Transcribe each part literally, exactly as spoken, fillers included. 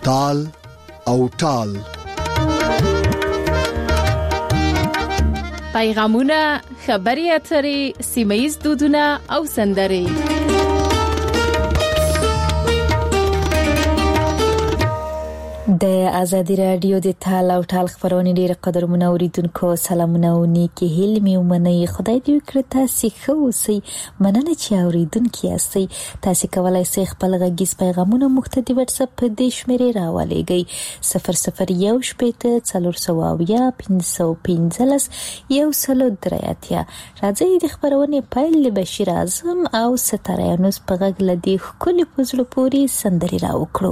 تال او ټال. پیغامونه، خبري اترې، سیمه‌ییز دودونه او سندرې. د ازادي رادیو د تال او ټال خبرونه ډیر قدرمن اوریدونکو سلامونه او نیکی هیلې ومنئ. خدای دې وکړي تاسو ښه اوسئ. مننه چې اوریدونکو یاستئ. تاسو کولای شئ خپل غږیز پیغامونه مخ ته د واتس اپ په دې شمیرې راولېږئ صفر صفر یو شپېته څلور سوه اویا پنځه سوه پنځلس یو سل درې اتیا. راځئ د خبرونې پیل له بشیر اعظم او ستاره یونس په غږ لدی ښکلي پزړه پوری سندري راوکړو.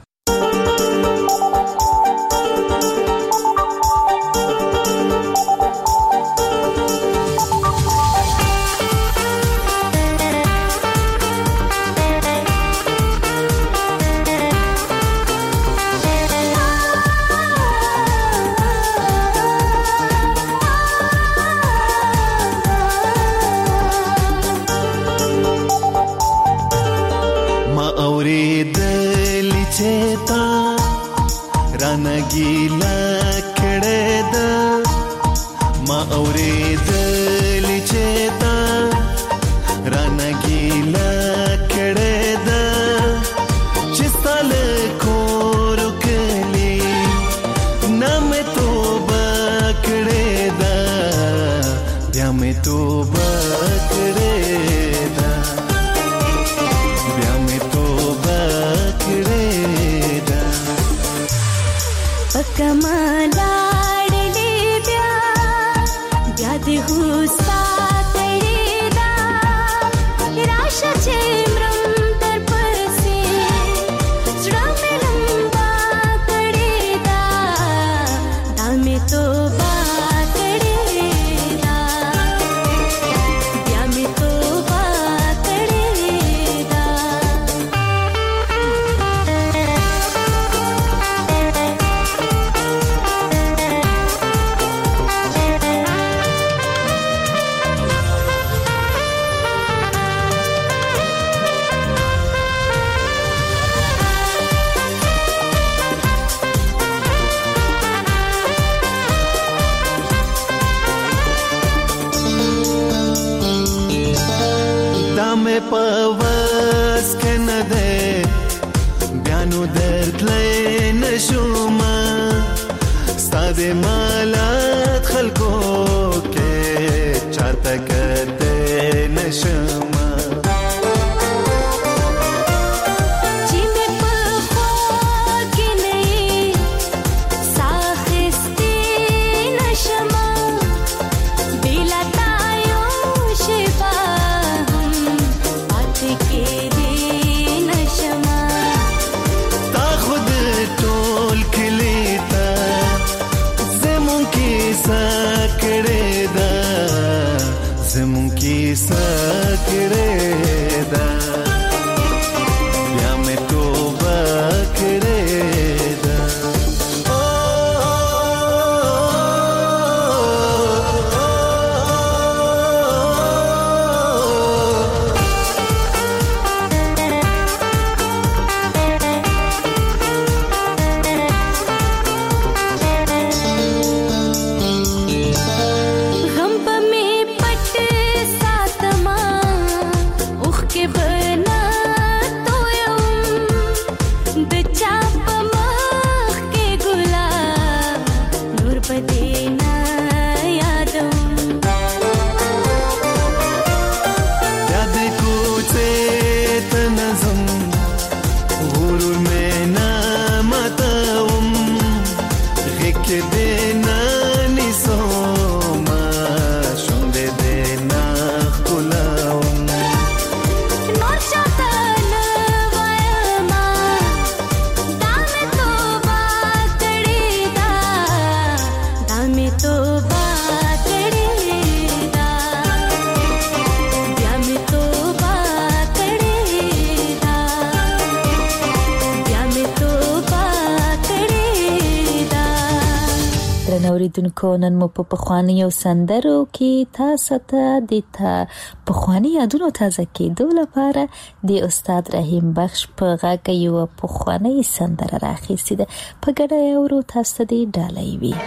गीला कड़े दा मा औरे दली चेता राना गीला कड़े दा चिस्ताल को रुकली ना मैं तो बकड़े दा या मैं तो बकड़े दा या मैं तो बकड़े कमाला डले ब्या याद हुस्ता तड़ेदा राशा चेमरम तर परसे जुड़ा में लंबा तड़ेदा दामे तो बात तड़ेदा या में तो बात तड़ेदा. में पवस के न दे ब्यानो दर्द ले नशुमा सादे मालात खलको के चाहता करते नशुमा sakre اوریدونکو نن مو په پخوانی او سندرو کې تاسو ته د پخوانی یادونو تازه کېدو لپاره د استاد رحیم بخش په غږ یو پخوانی سندره راخیستې ده. په ګډه اورو تاسو د ډالۍ وی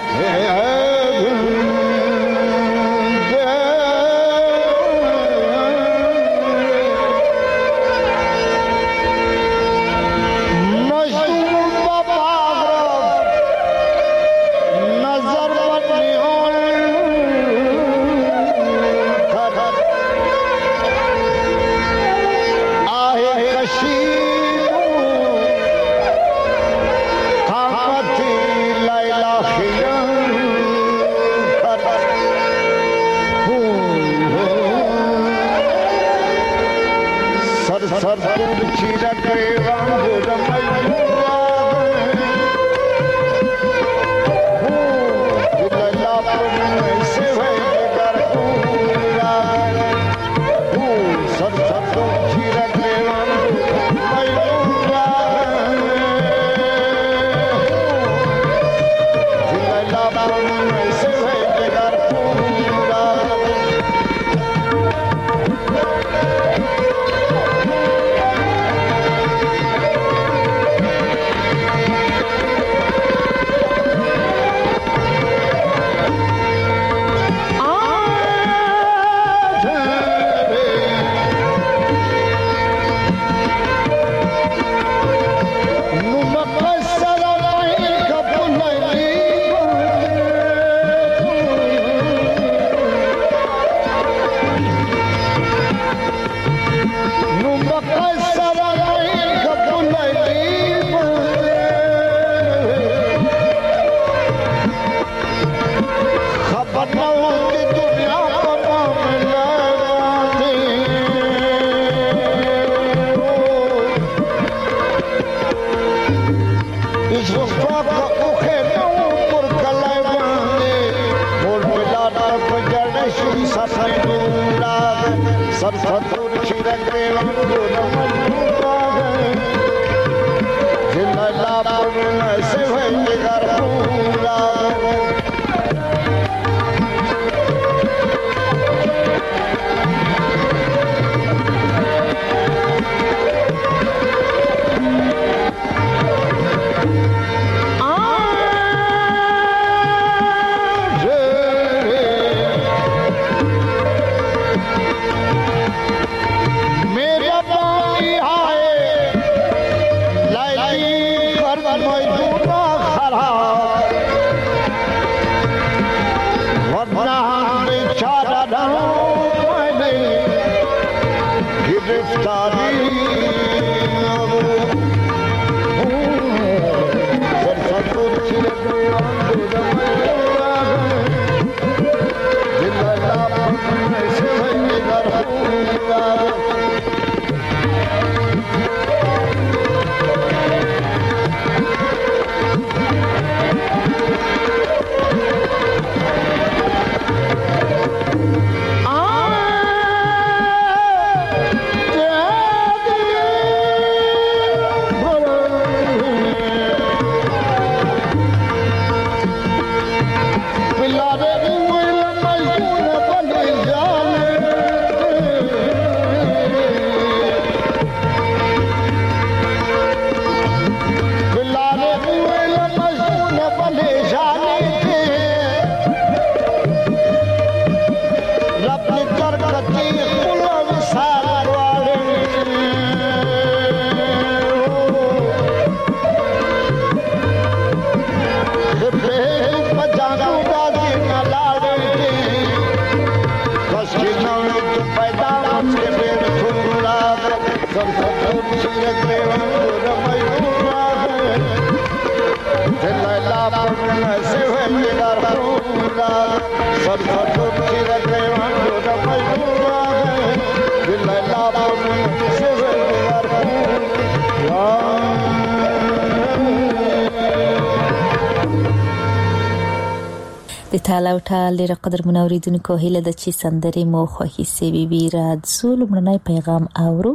د تالاو ټال ډېر قدر منوریدونکو هیله د چی سندرې مو خوښی سوي وي. راځو لومړنی پیغام اورو.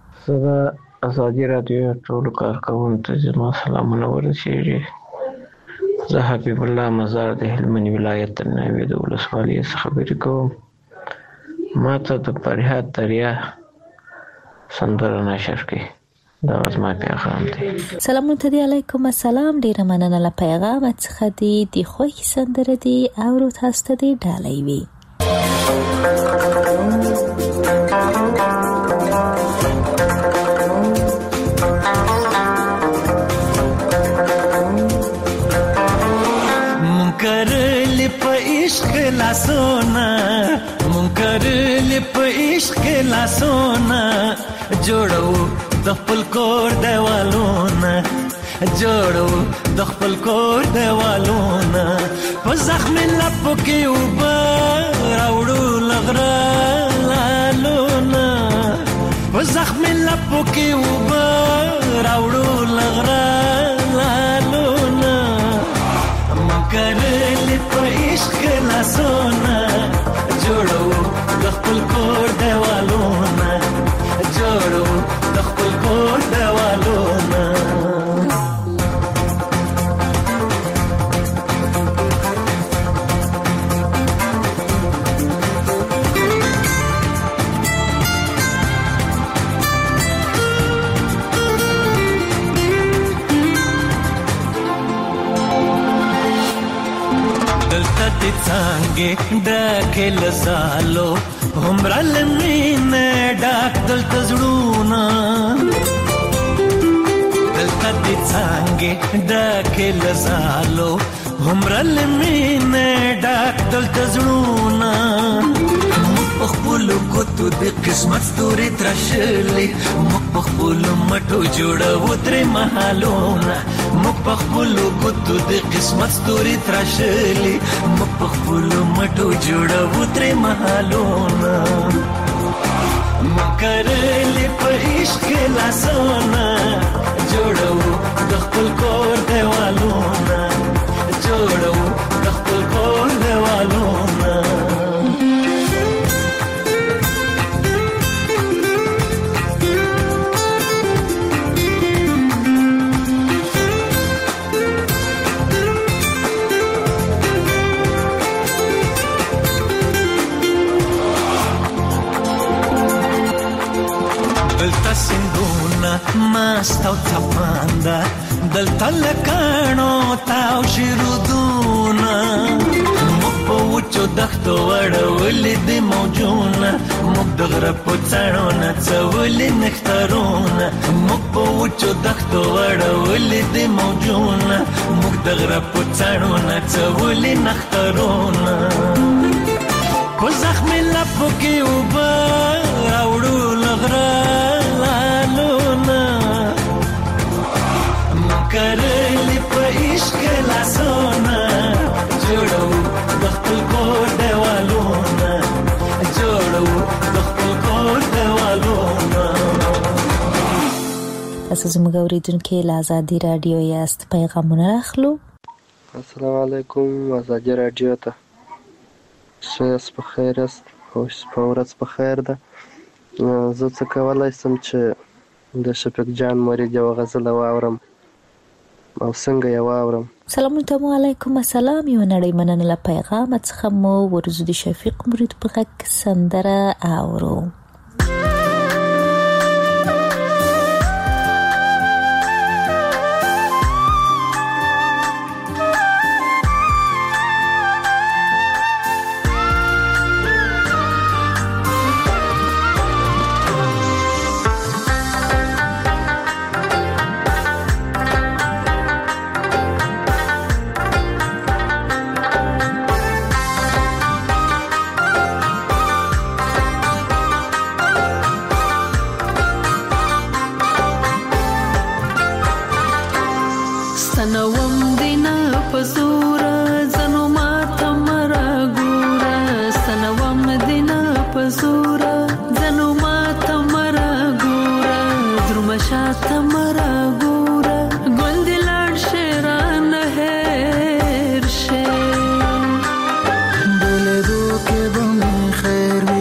زه ازادي رادیو ټول کارکونکو ته زما سلامونه ورسیږي. زه حبیب الله مزار د هلمند ولایت ترناوی د ولسوالۍ څخه خبرې کوم. ما ته د فریاد دریا سندره نشر کړي دا زما پیغام دی. سلامونه دی علیکم السلام. ډیره مننه له پیغام څخه دی د خوښ سندره دی او تاسو ته دی ډالۍ وي. منکرلی په عشق لاسونه منکرلی په عشق لاسونه جوړو د خپل کور دیوالونه جوړو د خپل کور دیوالونه په زخم لپو کې اوبه راوړو لغره لالونه په زخم لپو کې اوبه راوړو لغره لالونه منکرلی په عشق لاسونه جوړو د خپل کور دیوالونه جوړو د خپل کور دیوالونه. څنګه ډکه لزالو همرا لمینه ډاک دل تزړونا دلته دې څنګه ډکه لزالو همرا لمینه ډاک دل تزړونا خپل کوتو د قسمت ستوري ترشلې مخ خپل مټو جوړو تر محلونه مخ خپل کوتو د قسمت ستوري ترشلې مخ خپل مټو جوړو تر محلونه منکرلی په عشق لاسونه جوړو د خپل کور دیوالونه جوړو د خپل کور دیوالونه. دلتا سندونا ماستاو تفاندا دلتا لکانو تاو شیرودونا مو وچو دختو وړولې د موجونه موږ د غره په څاړو نڅولې نخترونه موږ په وچو دختو وړولې د موجونه موږ د غره په څاړو نڅولې نخترونه په زخم لپو کې اوبه راوړو لغره لالونه منکرلی په عشق لاسونه جوړو د خپل کور دیوالونه جوړو د خپل کور دیوالونه. تاسو زموږ اوریدونکو له آزادي رادیو یاست. پیغامونه راخلو. السلام علیکم آزادي رادیو ته شایست په خیر است او شپه ورځ په خیر ده. زه څه کولی شم چې د شفیق جان مرید یو غزل واورم او څنګه یې واورم؟ سلامونه علیکم السلام. یو نړۍ مننه له پیغام څخه مو ورزو د شفیق مرید په غږ سندره اورو.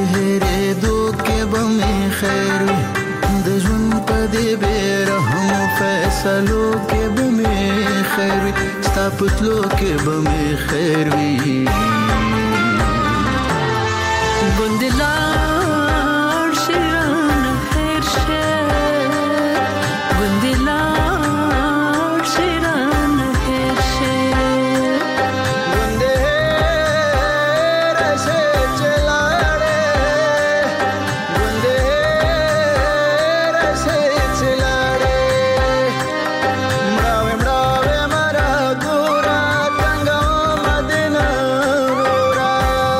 خیر د ژوند په دې بیره هم فیصلو کې به مې خیر وي ستا پتلو کې به مې خیر وي ګوندې لاړ شي رانه هېر شي ګوندې لاړ شي رانه هېر شي ګوندې هېر شي چې لاړې ګوندې هېر شي چې لاړې مړاوې مړاوې مرا ګوره تنګه مدینه ورورا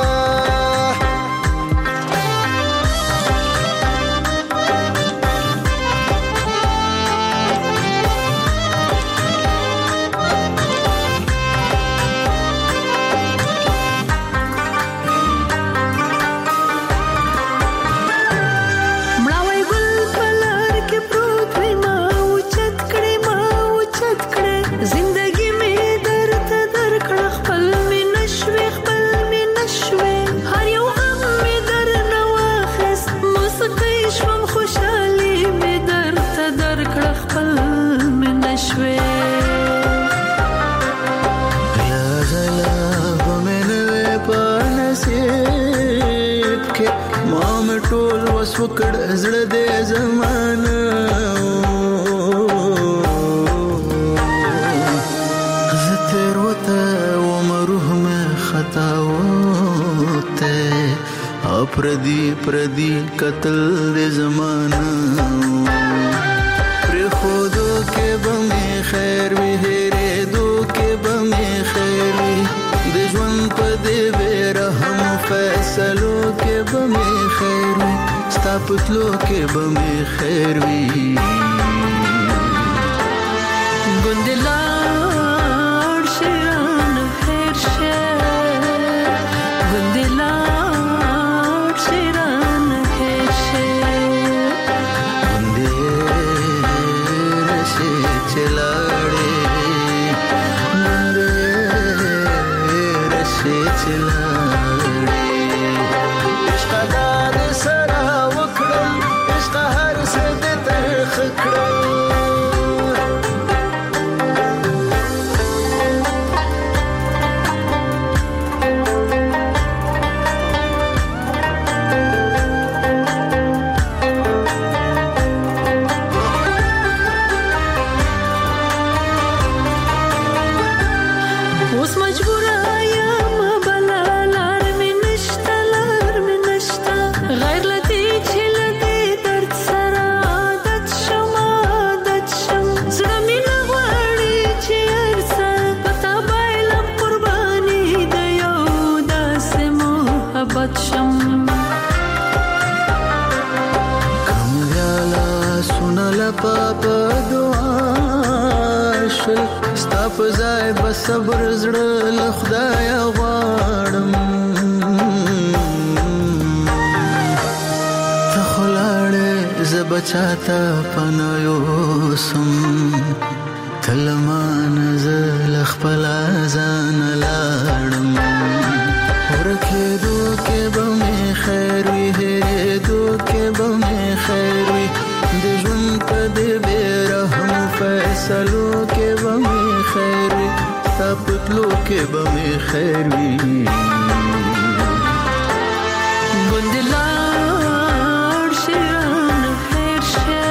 مړاوی ګل په لار کې پروت وي ما اوچت کړې ما اوچت کړې زندګي مې درته درکړه خپل مې نشوې خپل مې نشوې هر یو غم مې درنه واخیست موسیقۍ شوم خوشحالي مې درته درکړه خپل مې نشوې یا زلا به مې نه وې په نصیب کې ما مې ټول وس وکړ زړه دې زمانه زه تېروته وم روح مې خطا وته او پردي پردي قتل دې زمانه پرېښودو کې به مې خیر وي هېرېدو کې به مې خیر وي د ژوند په دې بې رحمو فیصلو کې به مې خیر وي ستا پتلو کې به مې خیر وي ګوندې لاړ شي رانه هېر شي ګوندې لاړ شي رانه هېر شي ګوندې هېر شي چې لاړې ګوندې هېر شي چې لاړې عشقه دا دې سره وکړل عشقه هر څه دې ترخه کړل اوس مجبوره یم بله لار مې نشته لار مې نشته غیر له دې چې له دې درد سره عادت شم عادت شم زړه مې نه غواړي چې هر څه په تا بایلم قرباني د یو داسې محبت شم کمزالا سونه لپا په دعا شل ستا په ځای به صبر زړه له خدایه غواړم ته خو لاړې زه به چاته پناه یوسم ته له مانه زه له خپله ځانه لاړم ورکېدو کې به مې خیر وي هېرېدو کې به مې خیر وي د ژوند په دې بې رحمو فیصلو کې به مې خیر وي ستا پتلو کې به مې خیر وي ګوندې لاړ شي رانه هېر شي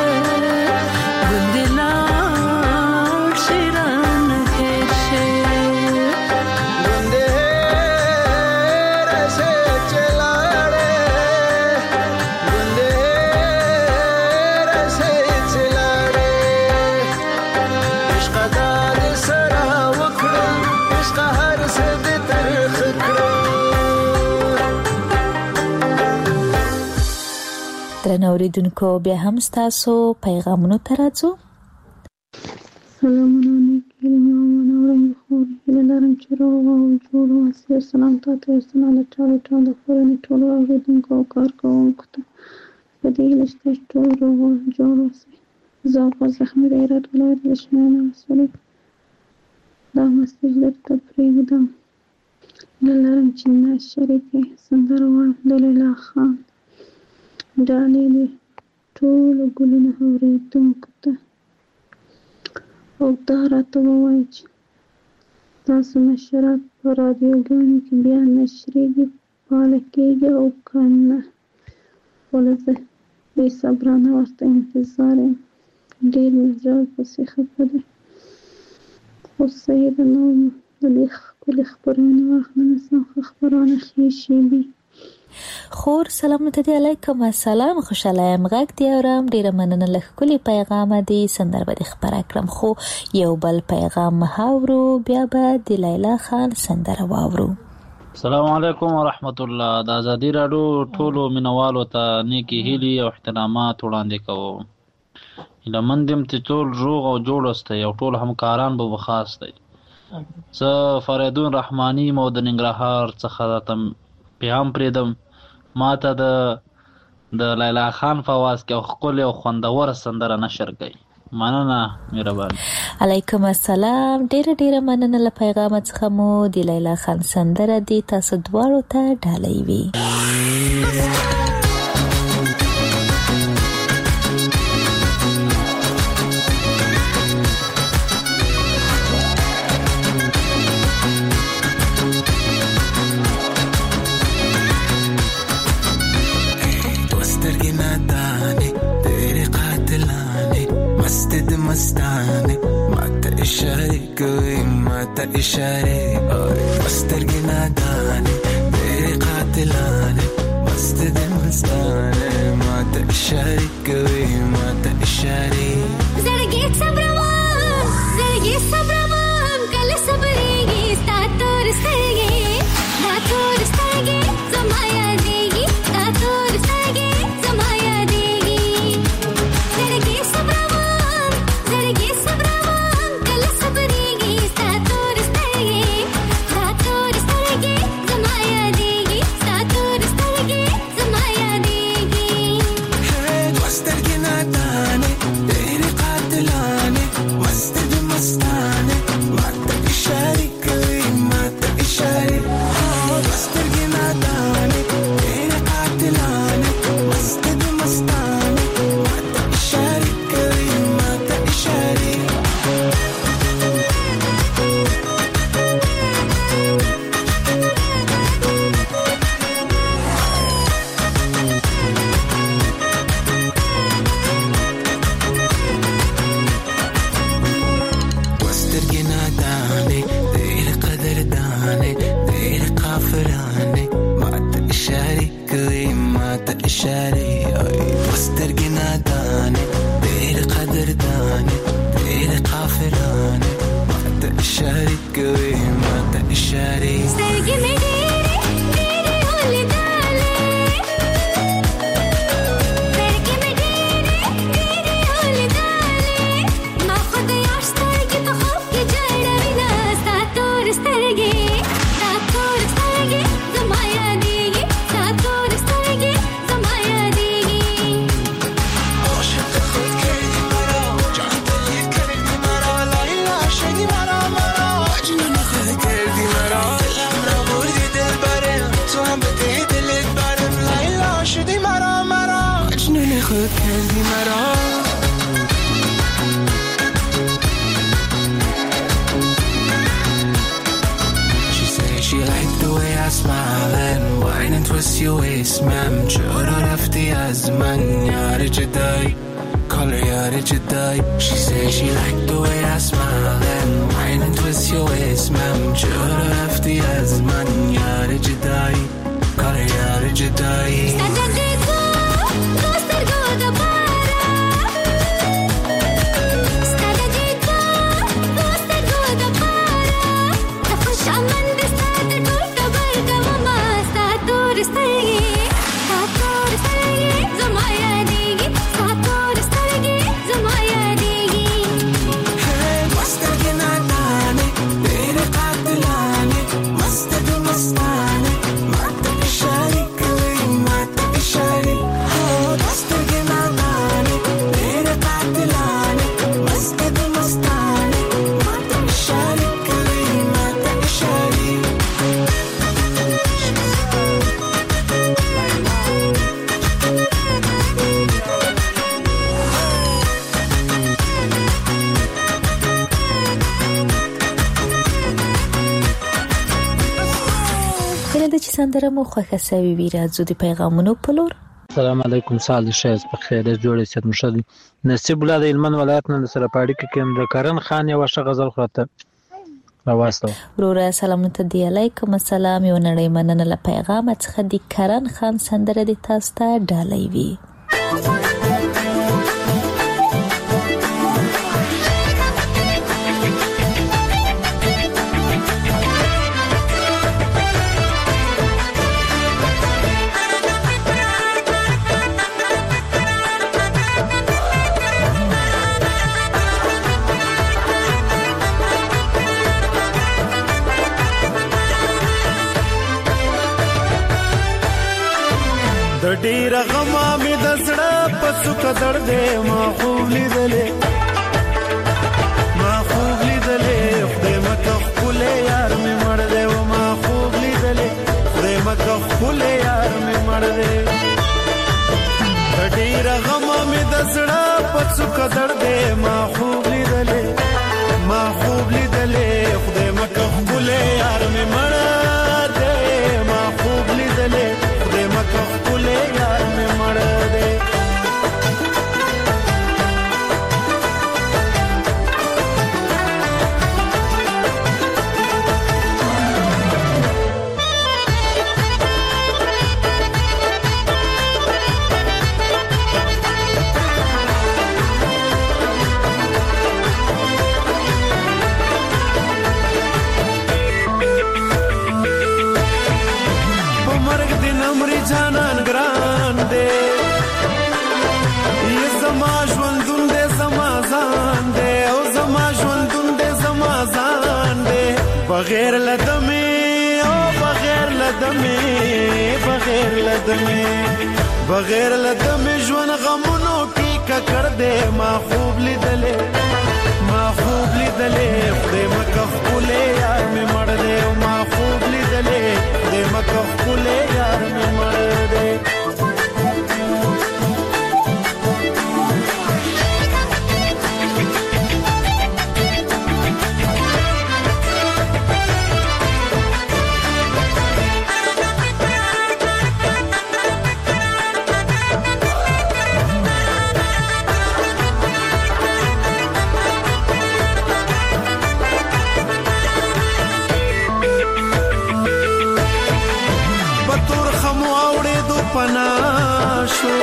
ګوندې لاړ شي رانه هېر شي ګوندې هېر شي چې لاړې ګوندې هېر شي چې لاړې عشقه دا دې سره وکړل عشقه هر څه دې ترخه کړل درنو اوریدونکو بیا هم ستاسو پیغامونو ته راځو سلامونه نیکی مامونه ورم خور هیله لرم چې روغ او جوړ اوسئ سلام تاسو ته سلام له ټولو ټولو د خورنې ټولو اوریدونکو او کارکوونکو ته په دې هیله چې تاسو ټول روغ او جوړ اوسئ زه غواز احمد ایرات ولایت له شمال مسؤل دا مسیج درته پرېږدم هیله لرم چې ناز شریفې سندره وایم د لیلا خان ډالۍ دې ټولو ګلونه اورېدونکو ته او دا راته ووایي چې تاسو نشرات په رادیوګانو کې بیا نشریږي فعاله کېږي او که نه ولې زه بې صبرانه ورته انتظار یم ډېر مې زړه پسې خفه دی خو څه یې ده نو د دې ښکلې خپرونې واخلم اسلام ښه خپرونه ښې شېبې خور سلامونه دی علیکم السلام خوشاله یم غږ دی اورم ډیره مننه له ښکلي پیغام دی سندره به دې خپره کړم خو یو بل پیغام هاورو بیا به د لیلا خان سندره واورو السلام علیکم ورحمت الله د ازادي راډیو ټولو مینوالو ته نیکی هیلې او احترامات وړاندې کوم هیله مند یم چې ټول روغ او جوړ اوسئ او ټول همکاران به خاص دی زه فریدون رحماني مو د ننګرهار څخه راته پیغام پرېږدم ما ته د د لیلا خان په اواز کې یو ښکلې او خوندوره سندره نشر کړئ مننه مهرباني علیکم السلام ډیره ډیره مننه له پیغام څخه مو د لیلا خان سندره دی تاسو دواړو ته ډالۍ وي مستانه ماته اشاره کوي ماته اشاره سترګې نادانه ډېرې قاتلانه مست دې مستانه ماته اشاره کوي ماته اشاره زړګي صبروم زړګي صبروم کله صبرېږي ستا تور سترګې ستا تور سترګې زما یادېږي ستا تور سترګې زما یادېږي زړګي صبروم Must have been my style, must have been سندره مو خوښه شوې وي. راځو د پیغامونو په لور. السلام علیکم، سال شایز په خیر جوړې سید مشد نصیب الله د هلمند ولایت نه سره پاړی کې کوم د کرن خان یو ش غزل خاطر راوستو. ورور سلام ته دی علیکم السلام، یو نړۍ مننه له پیغام څخه د کرن خان سندره د تاسو ته ډالۍ وي. د ډیر غما می د زړه په څوک درځه ما خوب لیدلې ما خوب لیدلې خدای مکه خپل یار می مړ دې و ما خوب لیدلې خدای مکه خپل یار می مړ دې د ډیر غما می د زړه په څوک درځه ما خوب لیدلې ما خوب لیدلې خدای مکه خپل یار می مړ دې ما خوب لیدلې خدای مکه خپل یار می مړ دې جانان ګران دې یې زما ژوندون دې زما ځان دې او زما ژوندون دې زما ځان دې بغیر لدمه او بغیر لدمه بغیر لدمه بغیر لدمه ژوند غمونو کې ککړ دې ما خوب لیدلې ما خوب لیدلې خدای مکه خپل یار می مړ دې ما خوب لیدلې خدای مکه خپل یار می مړ دې پناشو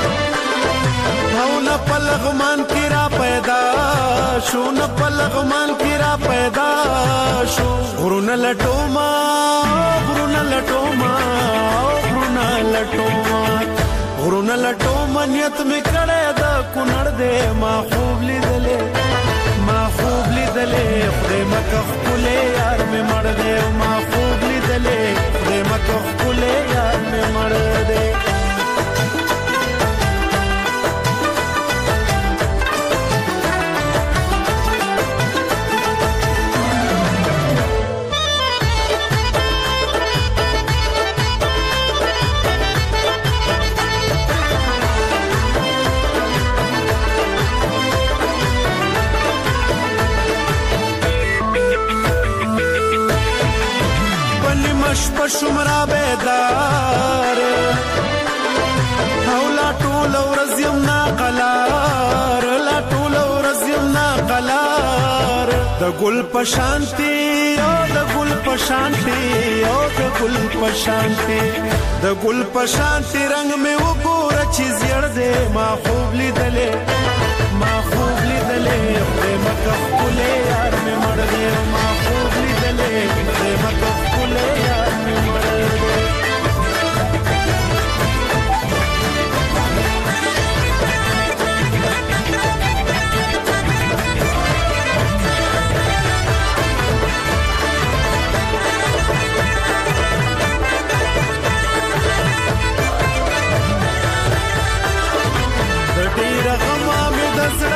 او نه پلغمان کی را پیدا شو نه پلغمان کی را پیدا شو غرونه لټوما غرونه لټوما غرونه لټوما غرونه لټوما نیت می کړه دا کونړ دې ما خوب لیدلې ما خوب لیدلې خدای مکه خپل یار می مړ دې ما خوب لیدلې خدای مکه خپل یار می مړ دې شمرا بیدار او لا ټول ورځ یم ناقلار لا ټول ورځ یم ناقلار د ګل پشانتی او د ګل پشانتی او د ګل پشانتی د ګل پشانتی رنگ می وګور چې زیړ دې ما خوب لیدلې ما خوب لیدلې خدای مکه خپل یار می مړ دې ما خوب لیدلې خدای مکه خپل یار می مړ دې ډیر غما مې د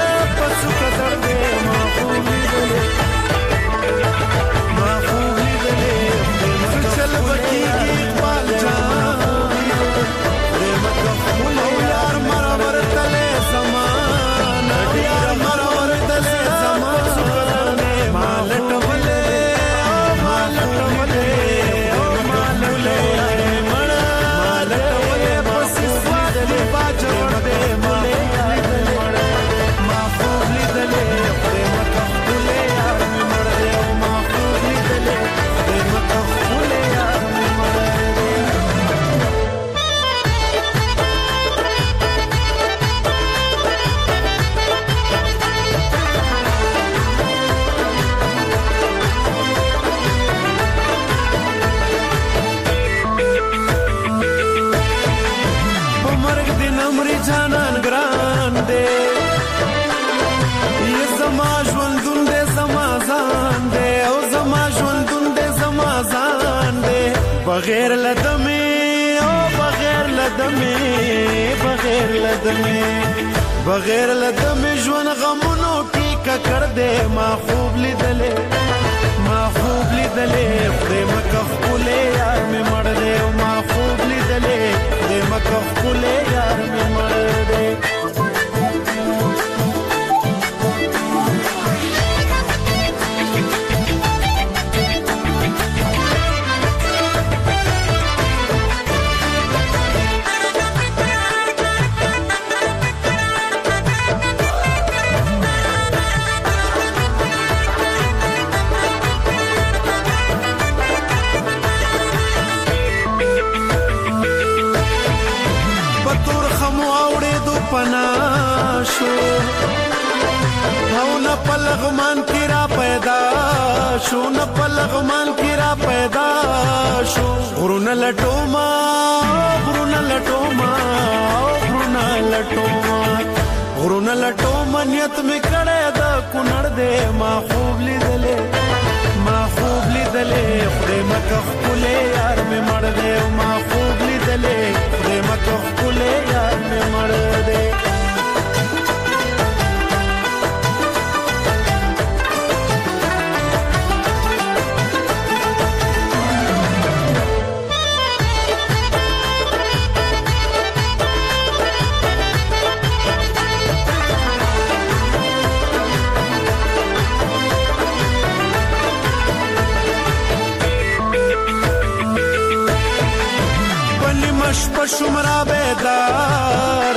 بغیر لدمه او بغیر لدمه بغیر لدمه بغیر لدمه ژوند غمونو ټیکه کړ دې ما خوب لیدلې ما خوب لیدلې خدای مکه خپلې یار مې مړ دې ما خوب لیدلې خدای مکه خپلې یار مې مړ دې پناشو او نه پلغمان کی را پیدا شو نه پلغمان کی را پیدا شو غرونه لټوما غرونه لټوما غرونه لټوما غرونه لټوما نیت می کړه دا کونړ دې ما خوب لیدلې ما خوب لیدلې خدای مکه خپلې یار می مړ دې ما خوب لیدلې خدای مکه خپلې یار می مړ دې شمرا بیدار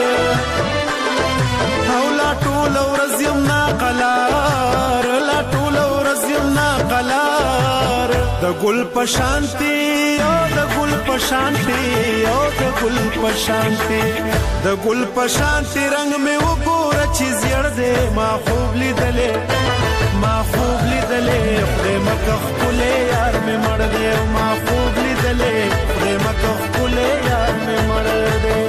او لا ټول ورځ یم ناقلار لا ټول ورځ یم ناقلار د ګل پشانتی او د ګل پشانتی او د ګل پشانتی د ګل پشانتی رنگ مې وګوره چې زیړ دې ما خوب لیدلې ما خوب لیدلې خدای مکه خپلې یار مې مړ دې ما خوب لیدلې خدای مکه خپلې یار مې مړ دې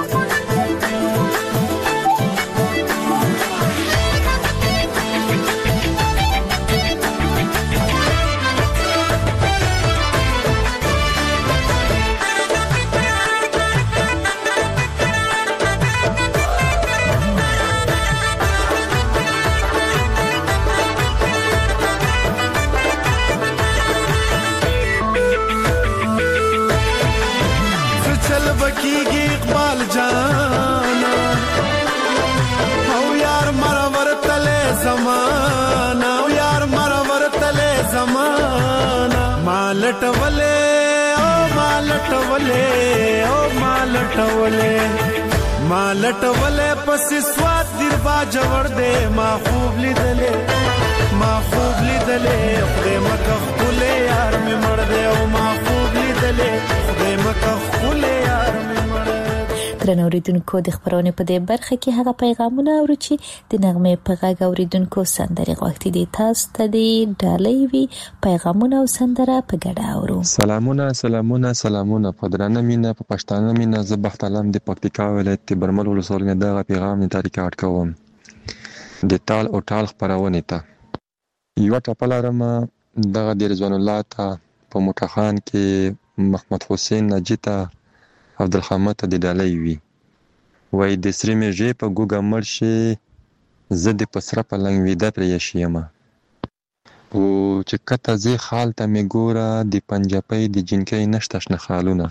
بکیږي اقبال جانا او یار مرور تله زمانہ او یار مرور تله زمانہ مالټ ولې او مالټ ولې او مالټ ولې مالټ ولې پس سواد در با جوړ دې ما خوب لیدلې ما خوب لیدلې خدای مکه خپلې یار مې مړ دې او ما خوب لیدلې خدای مکه خپلې یار مې مړ دې. درنو اوریدونکو د خبرونې په دې برخه کې هغه پیغامونه اورو چې د نغمې په غږ اوریدونکو سندرې غوښتي دي. تاسو ته د ډالۍ وی پیغامونه او سندره په ګډه اورو. سلامونه سلامونه سلامونه په درنه مینه په پښتانه مینه زه بخت علم د پکتیکا ولایت برمل ولسوالۍ دغه پیغام نه ریکارډ کوم د تال او ټال خبرونه ته یو ټاپل رمه دغه د رضوان الله ته په موټخان کې محمد حسین نجیتا عبدالحمد د ډالۍ وی وای د سری میږي په ګوګا مرشي زد پسره په لنګ ویده پر یشیما او چې کته زی خال ته می ګوره د پنجابۍ د جنکۍ نشتش نه خالونه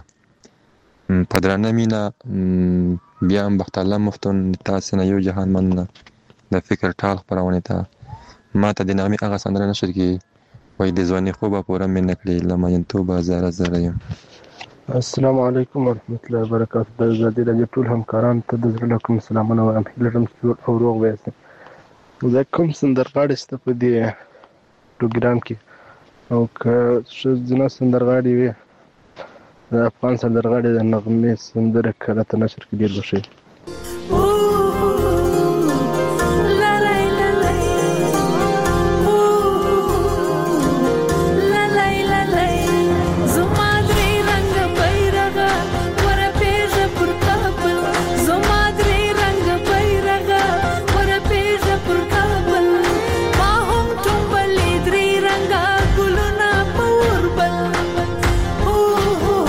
په درنه مینا بیا هم بخت الله مفتون تاسو نه یو جهان مننه د فکر ټال خبرونه ته ما ته د نامي هغه سندره نشر کی وای د ځواني خوبه پوره مې نکړي لمه ينتوبه زره زره یم. السلام علیکم ورحمت الله وبرکاته. د ازادي راډیو ټول همکاران ته د زړه له کوم سلامونه وایم. هیله لرم چې جوړ او روغ اوسئ. زه کوم سندرغاړی شته په دې پروګرام کې او که ښځینه سندرغاړې وي د افغان سندرغاړې د نغمې سندره کله ته نشر کې ډېر به ښه وي. Oh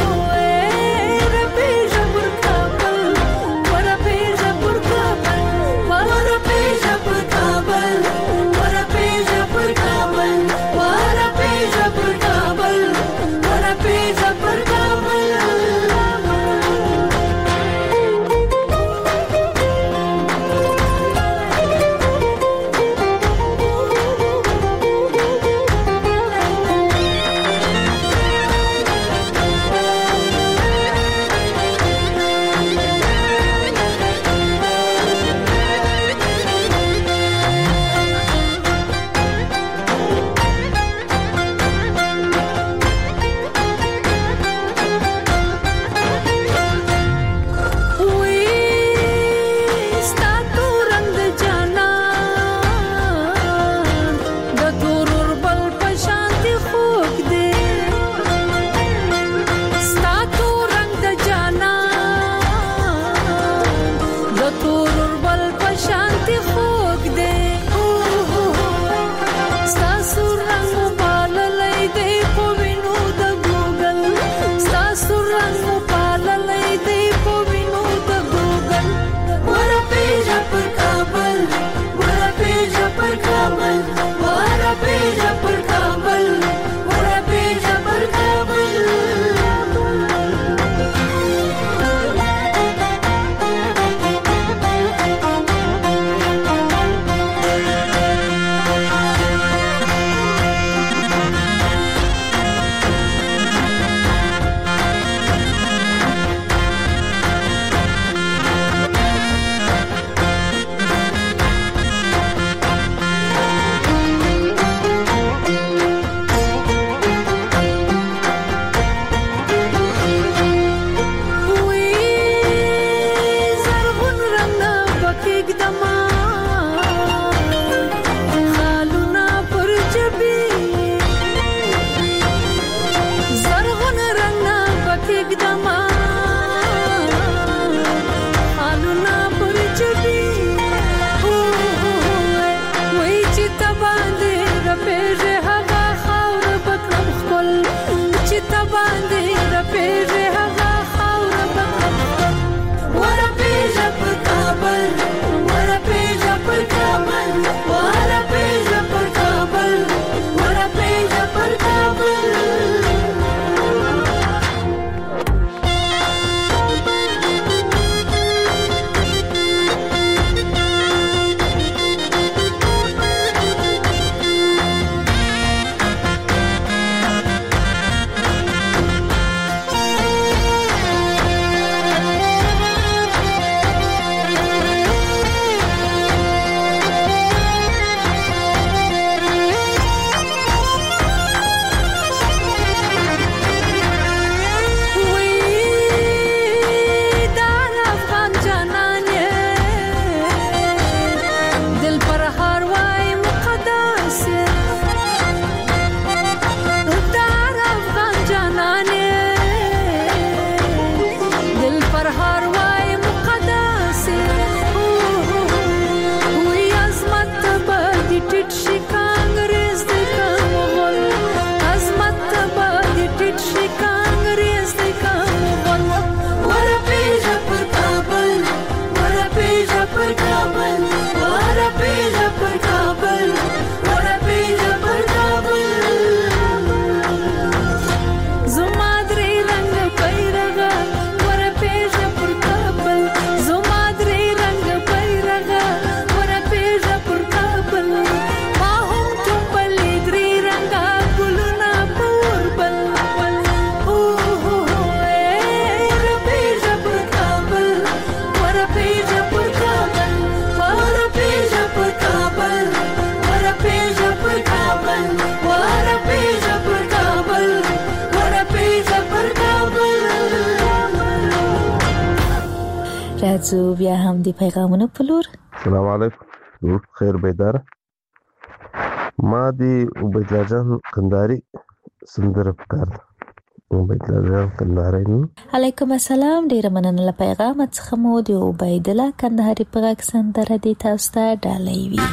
ځو بیا هم د پیغامونو په لور. السلام علیکم. روز خیر بیدار. ما دی عبیدالله جان کندهاري سندره پکار ده. عبیدالله جان کندهاري نو. علیکم السلام. ډیره مننه له پیغام څخه مو د عبیدالله کندهاري په غږ سندره دی تاسو ته ډالۍ وي.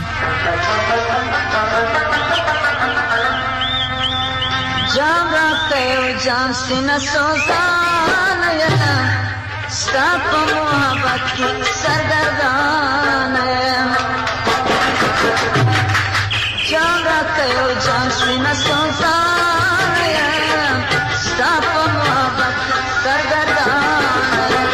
جام راته جام سینه سوزان یا ستا په محبت کې سرګردان یم. جام راته جام سینه سوزان یا ستا په محبت کې سرګردان یم.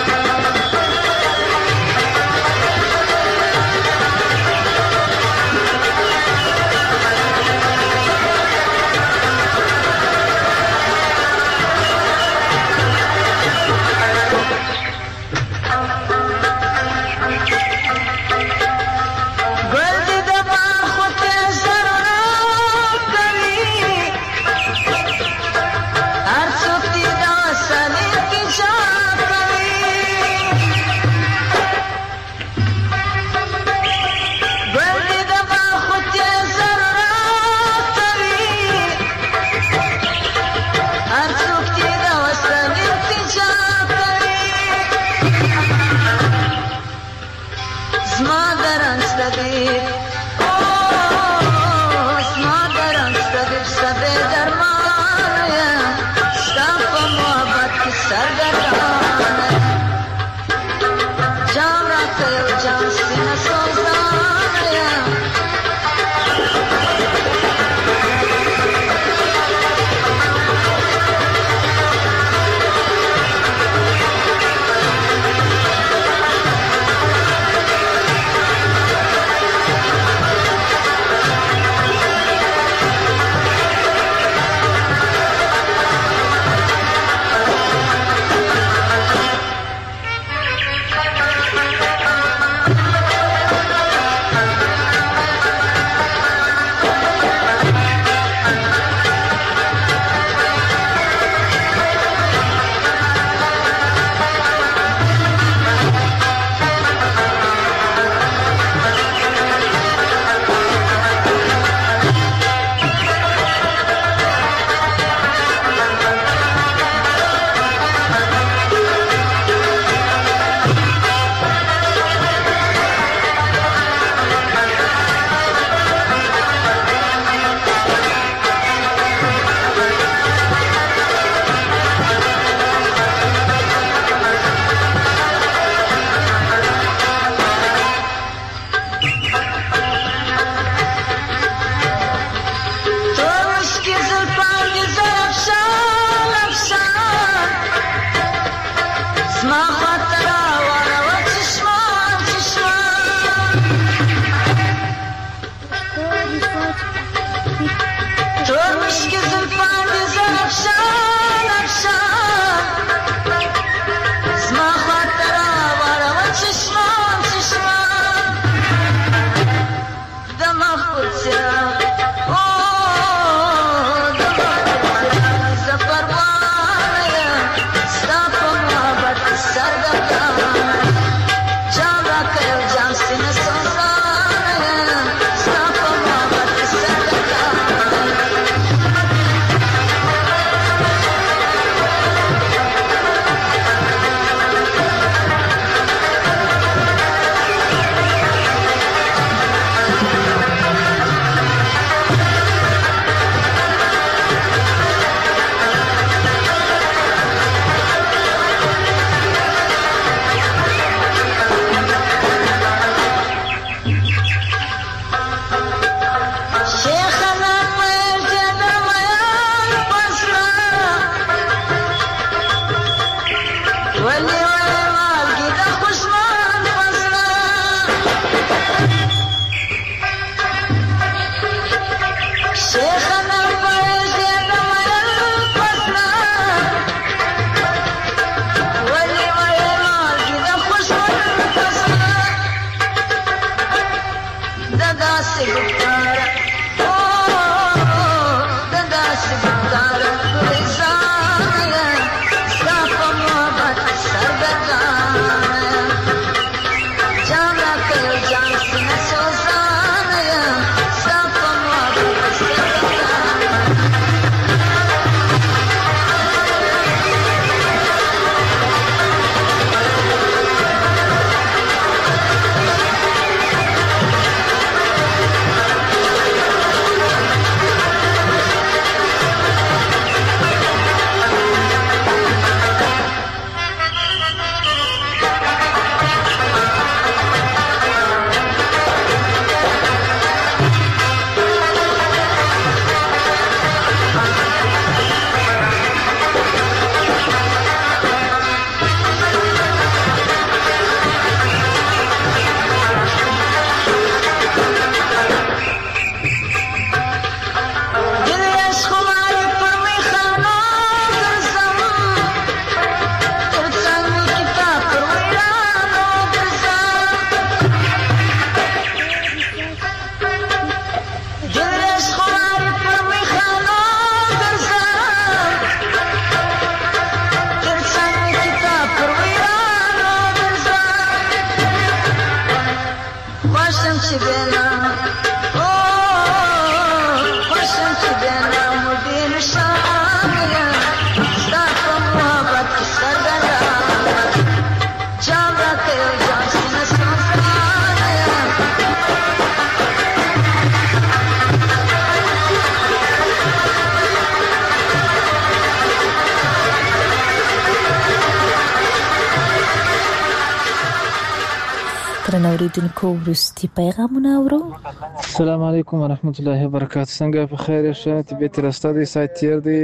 اوریدونکو وروستي پیغامونه اورو. السلام علیکم ورحمت الله وبرکاته. څنګه په خیر شه؟ طبیعت راسته دي، سات تیر دي.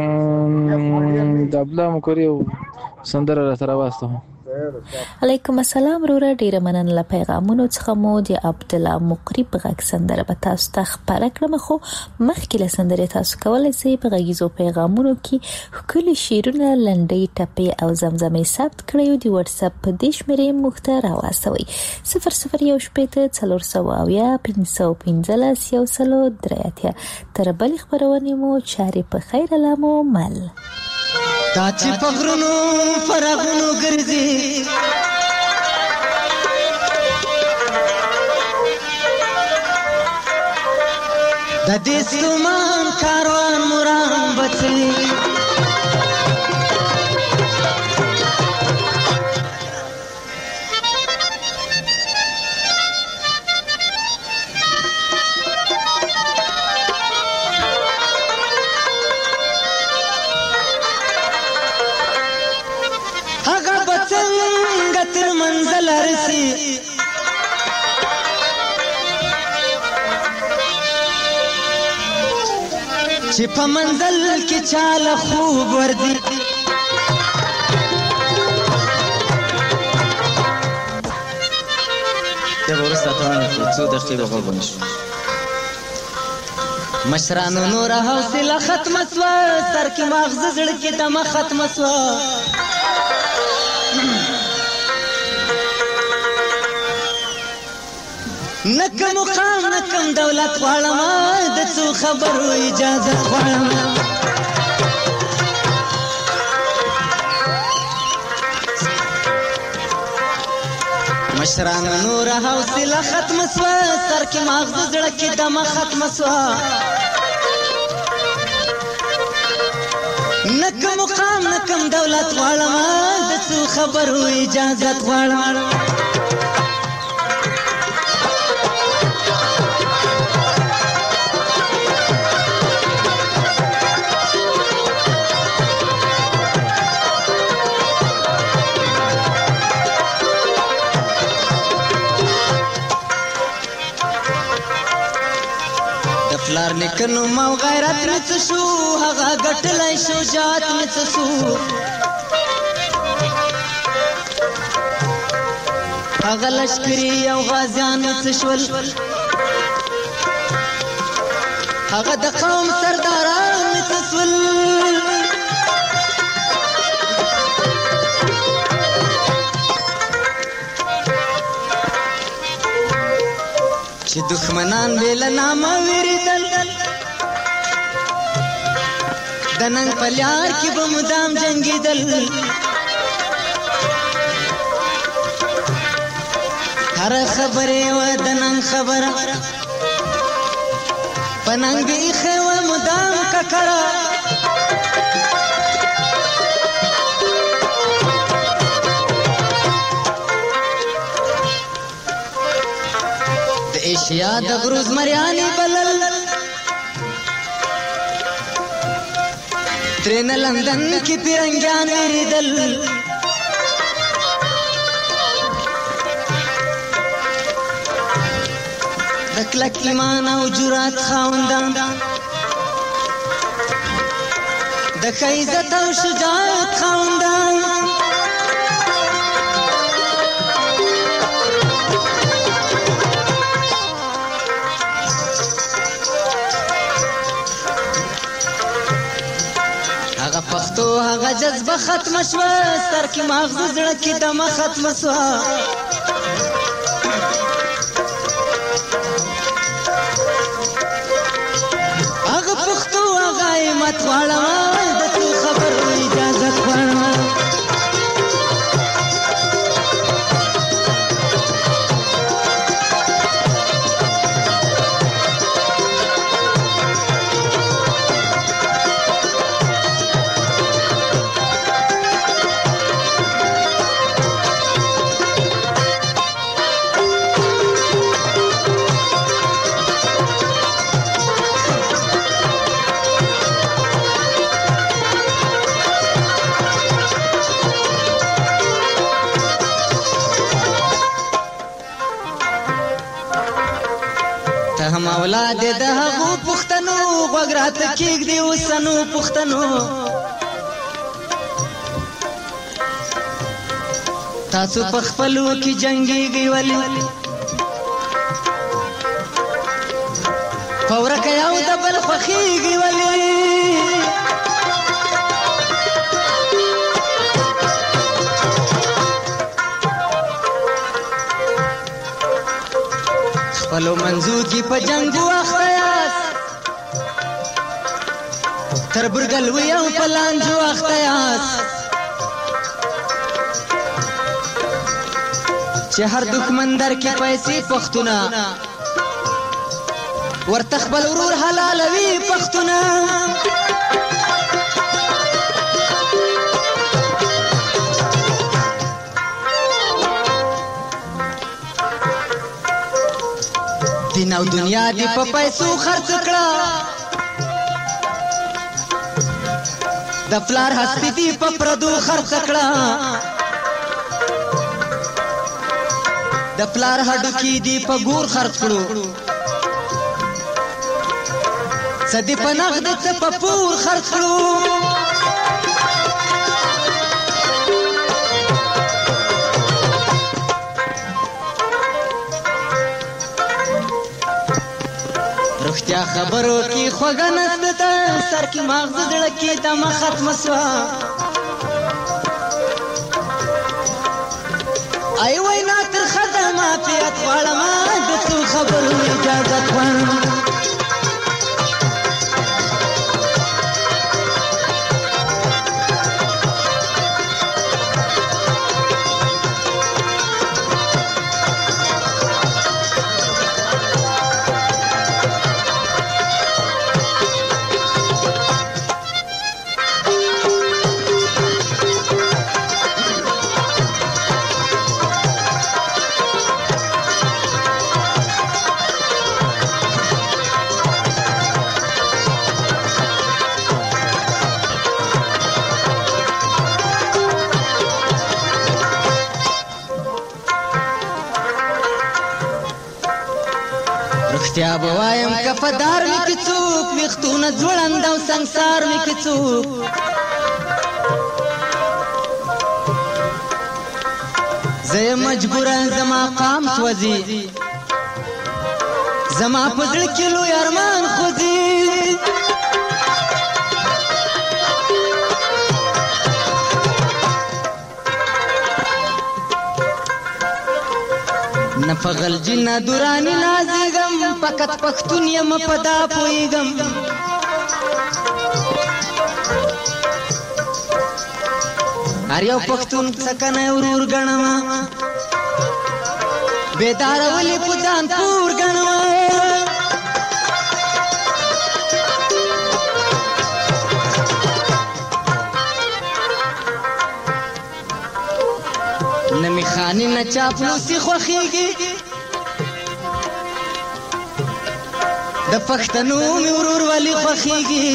د ابلا مکوري سندره را تر واسطه. علیکم السلام وروره، ډیره مننه له پیغامونو څخه. مو د عبد الله مقری په غږ سندره به تاسو ته خبره کړم، خو مخکې له سندرې تاسو کولای شئ په غږیزو پیغامونو کې ښکلي شعرونه، لنډۍ، ټپې او زمزمې ثبت کړئ او د واتس اپ په دې شمېرې موږ ته راواستوئ: صفر صفر یو شپېته څلور سوه اویا پنځه سوه پنځلس یو سلو درې اتیا. تر بلې خپرونې مو چارې په خیر علامو مل. دا چې په غرونو فرغونو ګرځي د دې ستومان کاروان مرام بچي منزل رسی چې په منزل کې چاله خوب وردی دا ورسته ترانه څو دقیقې به غوږ ونیسو. مشرانو نور حوصله ختمه سوه، سر کې ماغزه زړه کې دمه ختمه سوه. نکم مقام نکم دولت غواړم، د څو خبرو اجازه غواړم. مشران نور حوصله ختمه سوه، سر کې ماغزه زړه کې دمه ختمه سوه. نکم مقام نکم دولت غواړم، د څو خبرو اجازه غواړم. پلار نکنو مو غیرت مڅ شو، هغه ګټلای شجاعت مڅ شو. هغه لشکري او غازیان مڅ شول، هغه د قوم سرداران مڅ شول. چې دښمنان بیل نامه ویریدل، د ننګ په لار کې به مدام جنګېدل. هر خبرې وه د ننګ خبره، په ننګ به ایښې وه مدام ککره. ایشیا د غروز مریانی بلل، ترین لندن کی پیرنگیان ویریدل. د کلک ایمان او جرات خاوندان، د ښه عزت او شجاعت خاوندان. پښتو هغه جذبه ختمه شوه، سر کې ماغزه زړه کې دمه ختمه شوه. هغه پښتو هغه همت غواړم، د څو خبرو اجازه غواړم. اولاد د هغو پښتنو غوږ راته کېږدي اوسنو پښتنو تاسو په خپلو کې جنګېږئ ولې په ورکه یو د بل خوښېږي ولې خپلو منځو کې په جنګو اخته یاست تربورګلوي او په لانجو اخته یاست چې هر دښمن در کې پیسې پښتونه ورته خپل ورور حلالوي پښتونه دین او دنیا دی په پیسو خرڅ کړه د پلار هستی دی په پردو خرڅ کړه د پلار هډوکی دی په ګور خرڅ کړو سدی په نغد څه په پور خرڅ کړو رښتیا خبرو کې خوږه نسته ده سر کې ماغزه زړه کې دمه ختمه سوه ای وینا ترخه ده معافیت غواړمه د څو خبرو اجازت غواړم رښتیا به وایم کفدار مې که څوک ویښتونه ځوړند او سنګسار مې که څوک زه یم مجبوره زما قام سوځي زما په زړه کې لوی ارمان خوځي نه په غلجي نه دوراني نازېږم فقط پښتون یم په دا پوهېږم هر یو پښتون څکنی ورور ګڼمه بیداره ولې په ځان پور ګڼمه نه مې خاني نه چاپلوسي خوښېږي د پښتنو مې ورور ولې خوښېږي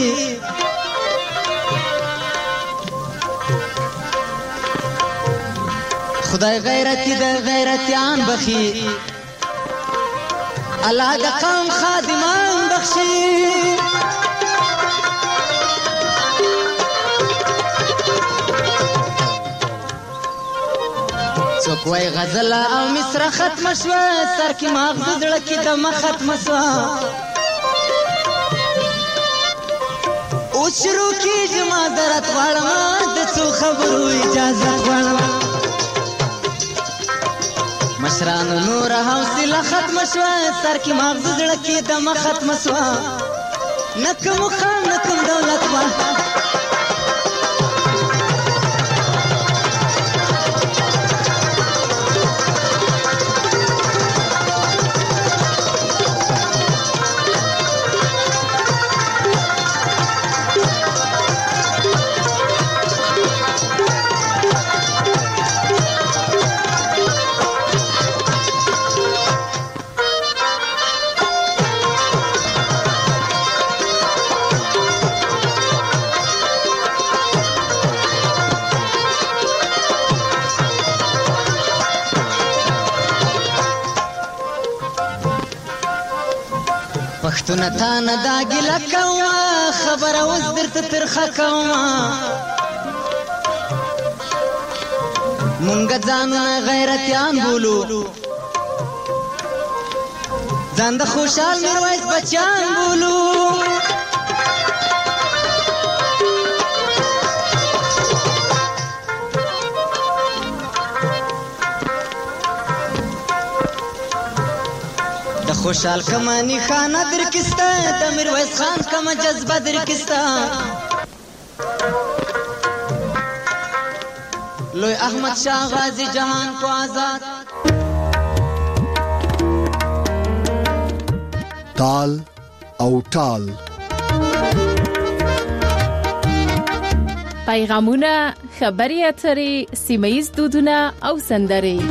خدای غیرتي د غیرتیان بخي الله د قوم خادمان بخشي څوک وای غزله او مصره ختمه شوه سر کې ماغزه زړه کې دمه ختمه شوه اوس شروع کېږي معذرت غواړمه د څو خبرو اجازت غواړمه مشرانو نوره حوصله ختمه شوه سر کې ماغزه زړه کې دمه ختمه شوه نه کوم خان نه کوم دولت وه پښتون ته نه دا ګیله کومه خبره اوس درته ترخه کومه مونږ ځانونه غیرتیان بولو ځان د خوشحال میرویس بچیان بولو د خوشحال کمانی خانه درکسته د میرویس خان کمه جذبه درکسته لوی احمد شاه غازی جهان کو آزاد تال او ټال پیغامونه خبري اترې سیمه‌ییز دودونه او سندرې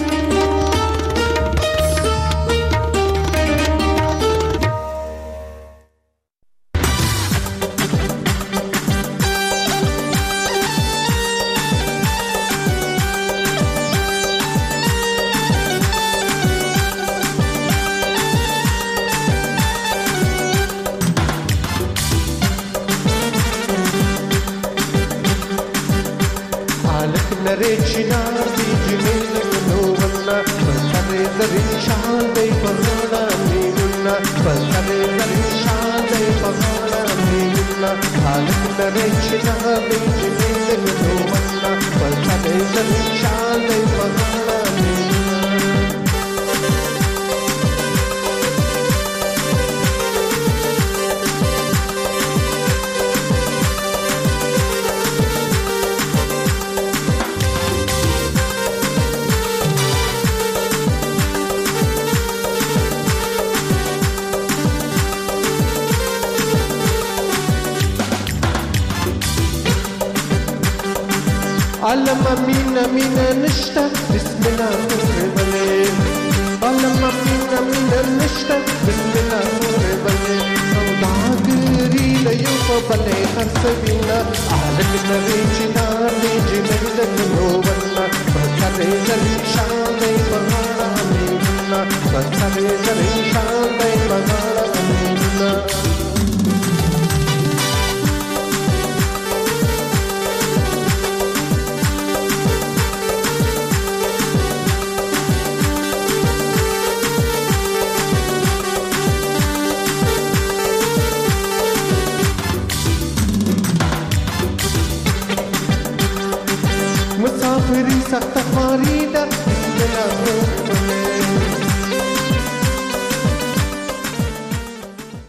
علم مين مين نشتا بسم الله مربلي علم مين مين نشتا بسم الله مربلي سوداګری له یو په بلې خرڅوینا عالم نریچنا نېجې ملګرو ونا پکړې زلي شان دې بغاړه مې ونا پکړې زلي شان دې بغاړه